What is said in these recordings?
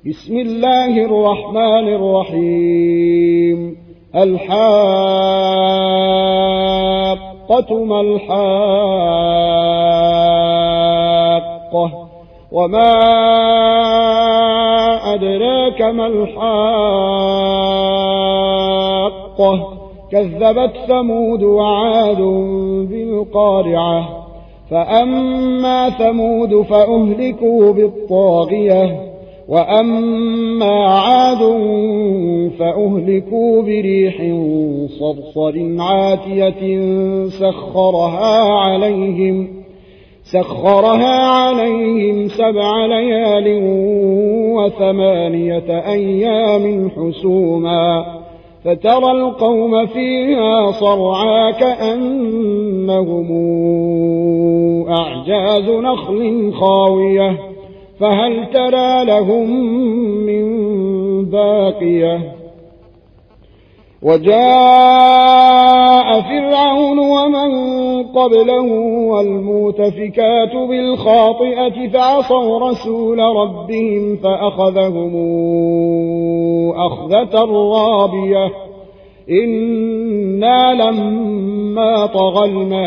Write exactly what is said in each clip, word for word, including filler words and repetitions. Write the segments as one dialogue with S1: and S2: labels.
S1: بسم الله الرحمن الرحيم. الحاقة ما الحاقة وما أدراك ما الحاقة كذبت ثمود وعاد بالقارعة فأما ثمود فأهلكوا بالطاغية وأما عاد فأهلكوا بريح صرصر عاتية سخرها عليهم سخرها عليهم سبع ليال وثمانية أيام حسوما فترى القوم فيها صرعى كأنهم أعجاز نخل خاوية فهل ترى لهم من باقية. وجاء فرعون ومن قبله والمؤتفكات بالخاطئة فعصوا رسول ربهم فأخذهم أخذة رابية إنا لما طغى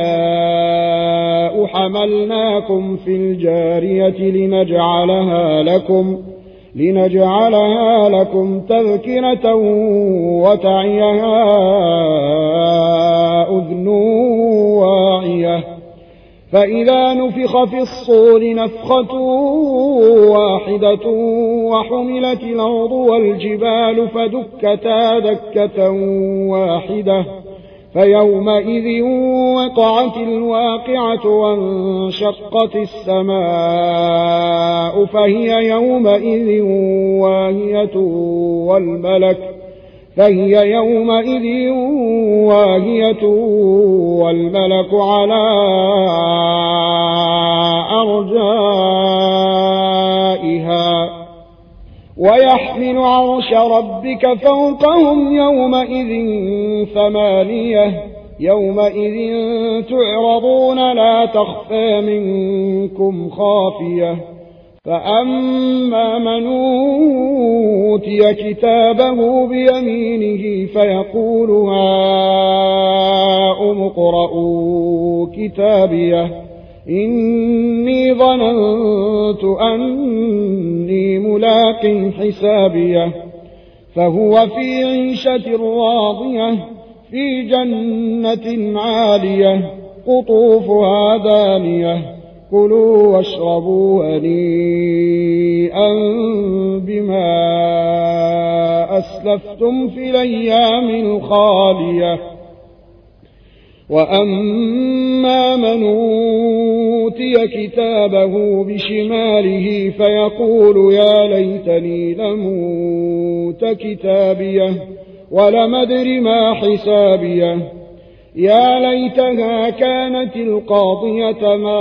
S1: الماء حملناكم في الجارية لنجعلها لكم لنجعلها لكم تذكرة وتعيها أذن واعية فإذا نفخ في الصور نفخة واحدة وحملت الأرض والجبال فدكتا دكة واحدة فيومئذ وقعت الواقعة وانشقت السماء فهي يومئذ واهية والملك فهي يومئذ واهية والملك على أرجائها ويحمل عرش ربك فوقهم يومئذ ثمانية يومئذ تعرضون لا تخفى منكم خافية فأما من أوتي كتابه بيمينه فيقول هاؤم اقرءوا كتابيه إني ظننت أني ملاق حسابيه فهو في عيشة راضية في جنة عالية قطوفها دانية كلوا واشربوا هنيئا بما أسلفتم في الأيام الخالية. وأما من أوتي كتابه بشماله فيقول يا ليتني لم أوت كتابيه ولم أدر ما حسابيه يا ليتها كانت القاضية ما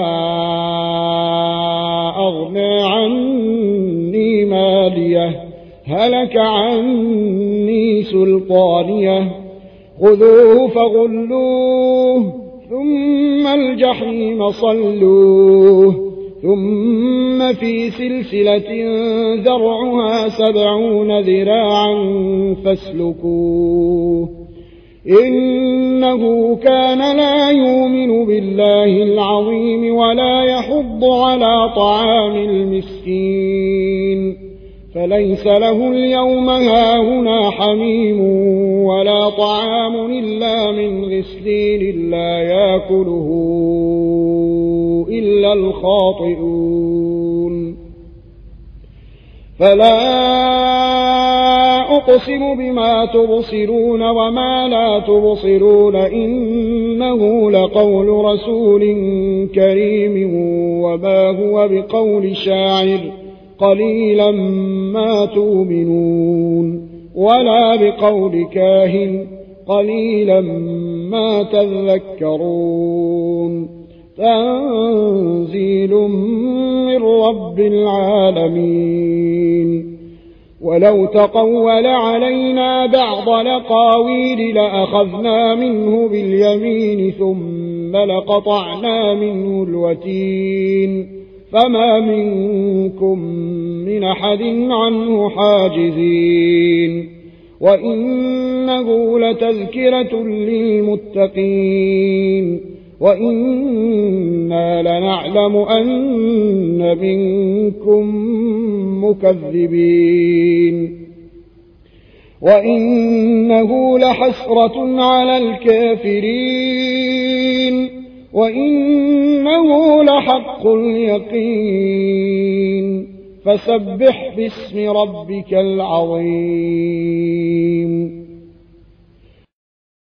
S1: أغنى عني ماليه هلك عني سلطانيه خذوه فغلوه ثم الجحيم صلوه ثم في سلسلة ذرعها سبعون ذراعا فاسلكوه إنه كان لا يؤمن بالله العظيم ولا يحض على طعام المسكين فليس له اليوم هاهنا حميم ولا طعام إلا من غسلين لا يأكله إلا الخاطئون. فلا أقسم بما تبصرون وما لا تبصرون إنه لقول رسول كريم وما هو بقول شاعر قليلا ما تؤمنون ولا بقول كاهن قليلا ما تذكرون تنزيل من رب العالمين. ولو تقول علينا بعض الأقاويل لأخذنا منه باليمين ثم لقطعنا منه الوتين فما منكم من أحد عنه حاجزين وإنه لتذكرة للمتقين وإنا لنعلم أن منكم مكذبين وإنه لحسرة على الكافرين وإنه لحق اليقين فسبح باسم ربك العظيم.